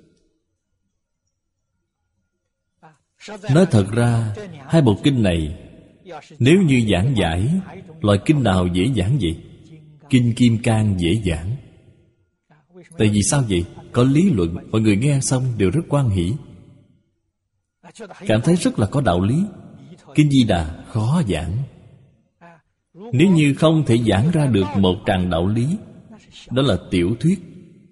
Nói thật ra, hai bộ kinh này nếu như giảng giải, loại kinh nào dễ giảng vậy? Kinh Kim Cang dễ giảng. Tại vì sao vậy? Có lý luận, mọi người nghe xong đều rất hoan hỷ, cảm thấy rất là có đạo lý. Kinh Di Đà khó giảng. Nếu như không thể giảng ra được một tràng đạo lý, đó là tiểu thuyết,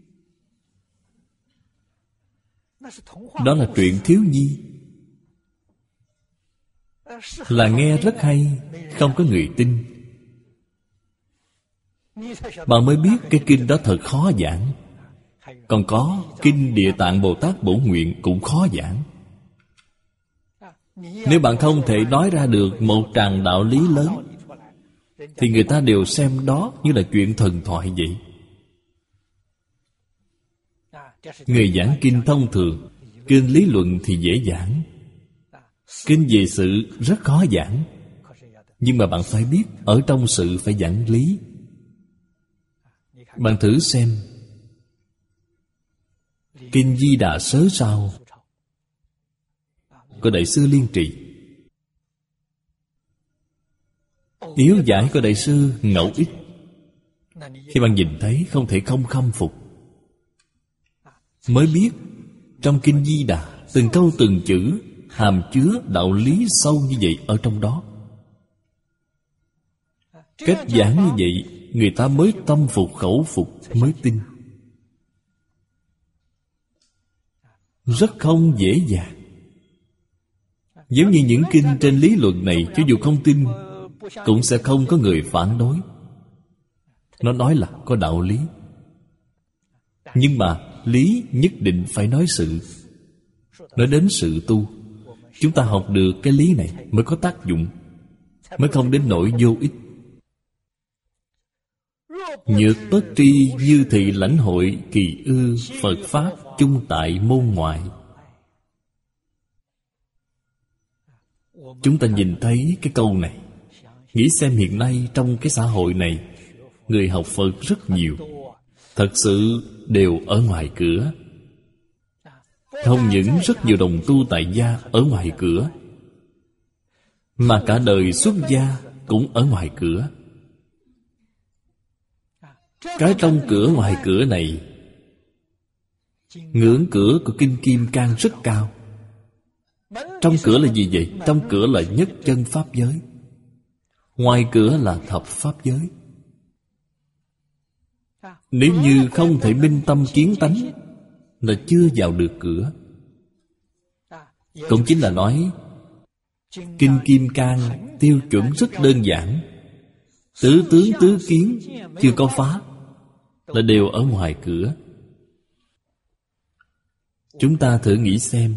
đó là truyện thiếu nhi, là nghe rất hay, không có người tin. Bạn mới biết cái kinh đó thật khó giảng. Còn có Kinh Địa Tạng Bồ Tát Bổn Nguyện cũng khó giảng. Nếu bạn không thể nói ra được một tràng đạo lý lớn, thì người ta đều xem đó như là chuyện thần thoại vậy. Người giảng kinh thông thường, kinh lý luận thì dễ giảng, kinh về sự rất khó giảng. Nhưng mà bạn phải biết, ở trong sự phải giảng lý. Bạn thử xem Kinh Di Đà Sớ Sao của Đại sư Liên Trì, yếu giải của Đại sư Ngẫu Ích, khi bạn nhìn thấy không thể không khâm phục. Mới biết trong Kinh Di Đà từng câu từng chữ hàm chứa đạo lý sâu như vậy ở trong đó. Cách giảng như vậy, người ta mới tâm phục khẩu phục, mới tin. Rất không dễ dàng. Giống như những kinh trên lý luận này, cho dù không tin cũng sẽ không có người phản đối. Nó nói là có đạo lý, nhưng mà lý nhất định phải nói sự. Nói đến sự tu, chúng ta học được cái lý này mới có tác dụng, mới không đến nỗi vô ích. Nhược bất tri như thị lãnh hội, kỳ ư Phật Pháp chung tại môn ngoại. Chúng ta nhìn thấy cái câu này, nghĩ xem hiện nay trong cái xã hội này, người học Phật rất nhiều, thật sự đều ở ngoài cửa. Không những rất nhiều đồng tu tại gia ở ngoài cửa, mà cả đời xuất gia cũng ở ngoài cửa. Cái trong cửa ngoài cửa này, ngưỡng cửa của Kinh Kim Cang rất cao. Trong cửa là gì vậy? Trong cửa là nhất chân pháp giới, ngoài cửa là thập pháp giới. Nếu như không thể minh tâm kiến tánh là chưa vào được cửa. Cũng chính là nói Kinh Kim Cang tiêu chuẩn rất đơn giản. Tứ tướng tứ kiến chưa có phá là đều ở ngoài cửa. Chúng ta thử nghĩ xem,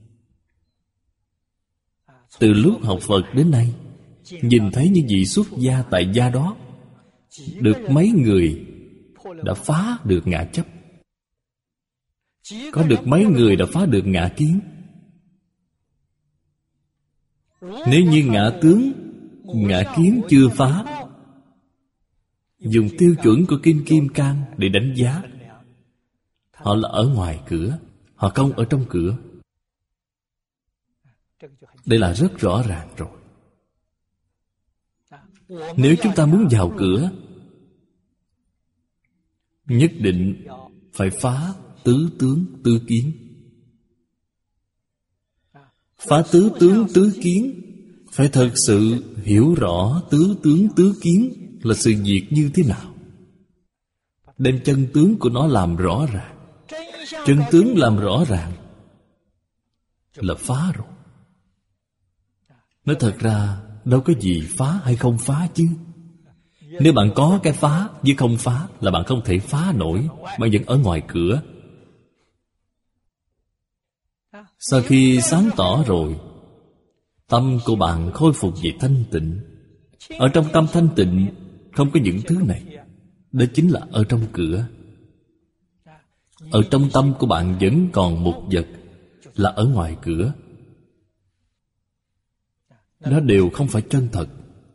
từ lúc học Phật đến nay, nhìn thấy những vị xuất gia tại gia đó, được mấy người đã phá được ngã chấp, có được mấy người đã phá được ngã kiến. Nếu như ngã tướng, ngã kiến chưa phá, dùng tiêu chuẩn của Kinh Kim Cang để đánh giá, họ là ở ngoài cửa, họ không ở trong cửa. Đây là rất rõ ràng rồi. Nếu chúng ta muốn vào cửa, nhất định phải phá tứ tướng tứ kiến. Phá tứ tướng tứ kiến, phải thật sự hiểu rõ tứ tướng tứ kiến là sự việc như thế nào, đem chân tướng của nó làm rõ ràng. Chân tướng làm rõ ràng là phá rồi. Nói thật ra đâu có gì phá hay không phá chứ. Nếu bạn có cái phá với không phá là bạn không thể phá nổi, bạn vẫn ở ngoài cửa. Sau khi sáng tỏ rồi, tâm của bạn khôi phục về thanh tịnh. Ở trong tâm thanh tịnh không có những thứ này. Đó chính là ở trong cửa. Ở trong tâm của bạn vẫn còn một vật là ở ngoài cửa. Đó đều không phải chân thật.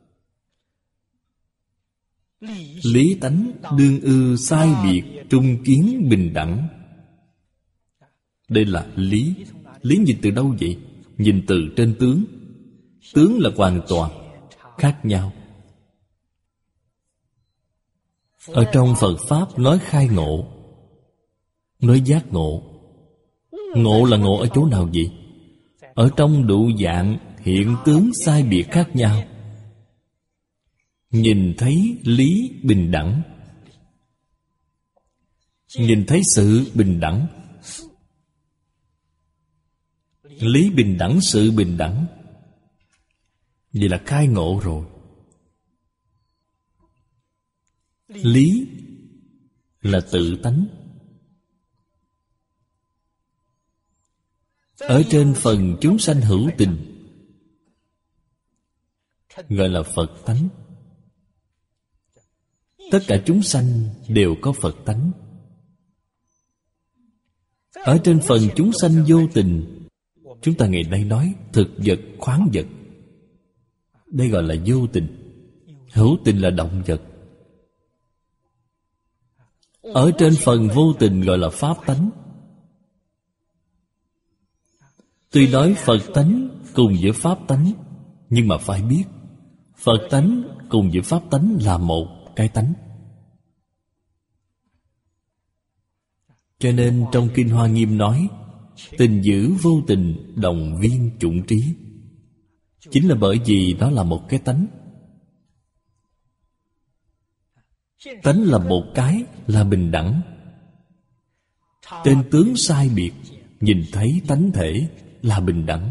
Lý tánh đương ư sai biệt, trung kiến bình đẳng. Đây là lý. Lý nhìn từ đâu vậy? Nhìn từ trên tướng. Tướng là hoàn toàn khác nhau. Ở trong Phật Pháp nói khai ngộ, nói giác ngộ. Ngộ là ngộ ở chỗ nào vậy? Ở trong đủ dạng hiện tướng sai biệt khác nhau, nhìn thấy lý bình đẳng, nhìn thấy sự bình đẳng. Lý bình đẳng, sự bình đẳng, vậy là khai ngộ rồi. Lý là tự tánh. Ở trên phần chúng sanh hữu tình gọi là Phật tánh. Tất cả chúng sanh đều có Phật tánh. Ở trên phần chúng sanh vô tình, chúng ta ngày nay nói thực vật, khoáng vật, đây gọi là vô tình. Hữu tình là động vật. Ở trên phần vô tình gọi là pháp tánh. Tuy nói Phật tánh cùng với pháp tánh, nhưng mà phải biết Phật tánh cùng với pháp tánh là một cái tánh. Cho nên trong Kinh Hoa Nghiêm nói tình giữ vô tình đồng viên chủng trí. Chính là bởi vì đó là một cái tánh. Tánh là một cái, là bình đẳng. Tên tướng sai biệt, nhìn thấy tánh thể là bình đẳng.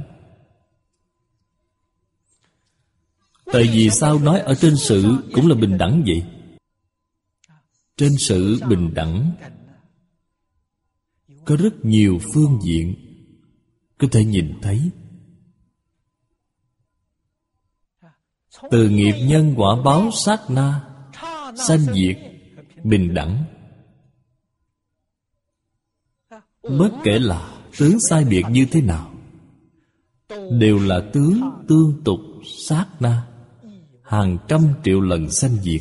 Tại vì sao nói ở trên sự cũng là bình đẳng vậy? Trên sự bình đẳng có rất nhiều phương diện có thể nhìn thấy. Từ nghiệp nhân quả báo sát na, sanh diệt, bình đẳng. Bất kể là tướng sai biệt như thế nào, đều là tướng tương tục sát na, hàng trăm triệu lần sanh diệt.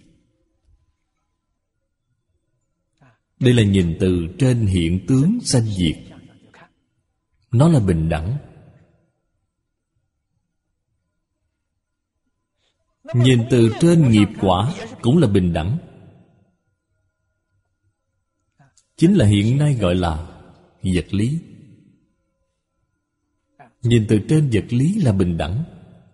Đây là nhìn từ trên hiện tướng sanh diệt. Nó là bình đẳng. Nhìn từ trên nghiệp quả cũng là bình đẳng. Chính là hiện nay gọi là vật lý. Nhìn từ trên vật lý là bình đẳng.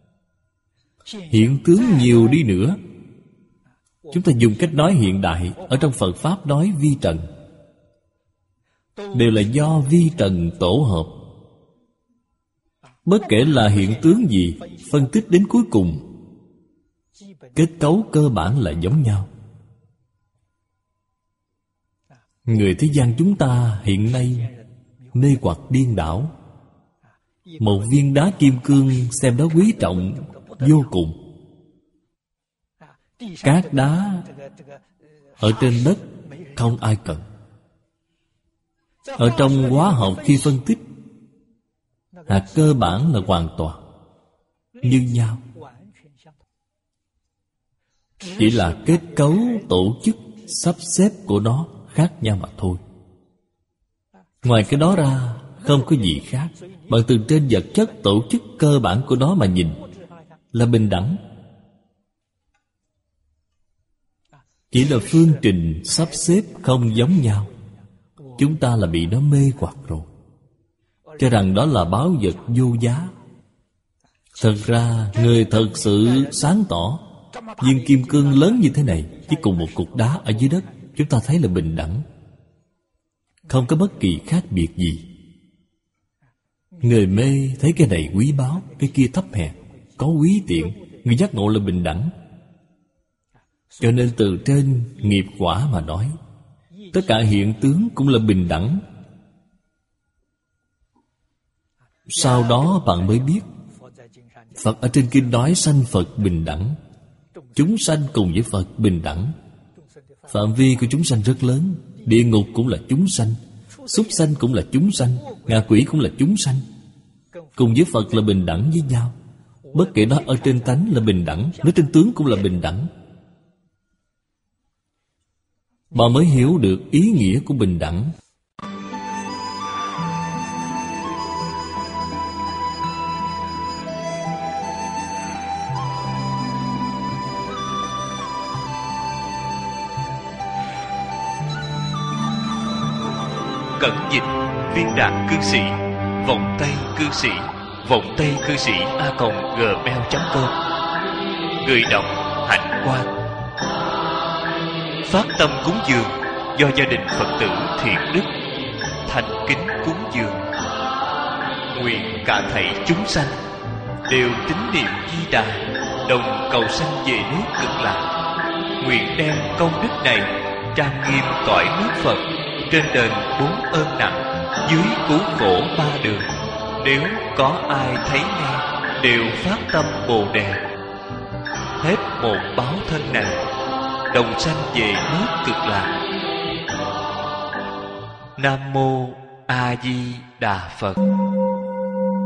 Hiện tướng nhiều đi nữa, chúng ta dùng cách nói hiện đại, ở trong Phật Pháp nói vi trần, đều là do vi trần tổ hợp. Bất kể là hiện tướng gì, phân tích đến cuối cùng, kết cấu cơ bản là giống nhau. Người thế gian chúng ta hiện nay mê hoặc điên đảo. Một viên đá kim cương xem đó quý trọng vô cùng. Cát đá ở trên đất không ai cần. Ở trong hóa học khi phân tích, hạt cơ bản là hoàn toàn như nhau, chỉ là kết cấu, tổ chức, sắp xếp của nó khác nhau mà thôi. Ngoài cái đó ra không có gì khác. Bằng từ trên vật chất tổ chức cơ bản của nó mà nhìn là bình đẳng. Chỉ là phương trình sắp xếp không giống nhau. Chúng ta là bị nó mê hoặc rồi, cho rằng đó là báu vật vô giá. Thật ra người thật sự sáng tỏ viên kim cương lớn như thế này với cùng một cục đá ở dưới đất, chúng ta thấy là bình đẳng, không có bất kỳ khác biệt gì. Người mê thấy cái này quý báu, cái kia thấp hèn, có quý tiện. Người giác ngộ là bình đẳng. Cho nên từ trên nghiệp quả mà nói, tất cả hiện tướng cũng là bình đẳng. Sau đó bạn mới biết Phật ở trên kinh nói sanh Phật bình đẳng, chúng sanh cùng với Phật bình đẳng. Phạm vi của chúng sanh rất lớn. Địa ngục cũng là chúng sanh, súc sanh cũng là chúng sanh, ngạ quỷ cũng là chúng sanh, cùng với Phật là bình đẳng với nhau. Bất kể nó ở trên tánh là bình đẳng, nó trên tướng cũng là bình đẳng. Bạn mới hiểu được ý nghĩa của bình đẳng. Cẩn dịch viên đạt cư sĩ, vọng tây cư sĩ, vọng tây cư sĩ a còng gmail chấm com. Người đọc Hạnh Quang. Phát tâm cúng dường do gia đình Phật tử Thiện Đức thành kính cúng dường. Nguyện cả thảy chúng sanh đều tín niệm Di Đà, đồng cầu sanh về nước Cực Lạc. Nguyện đem công đức này trang nghiêm cõi nước Phật, trên đền bốn ơn nặng, dưới cứu khổ ba đường. Nếu có ai thấy nghe, đều phát tâm Bồ Đề. Hết một báo thân này, đồng sanh về nước Cực Lạc. Nam Mô A Di Đà Phật.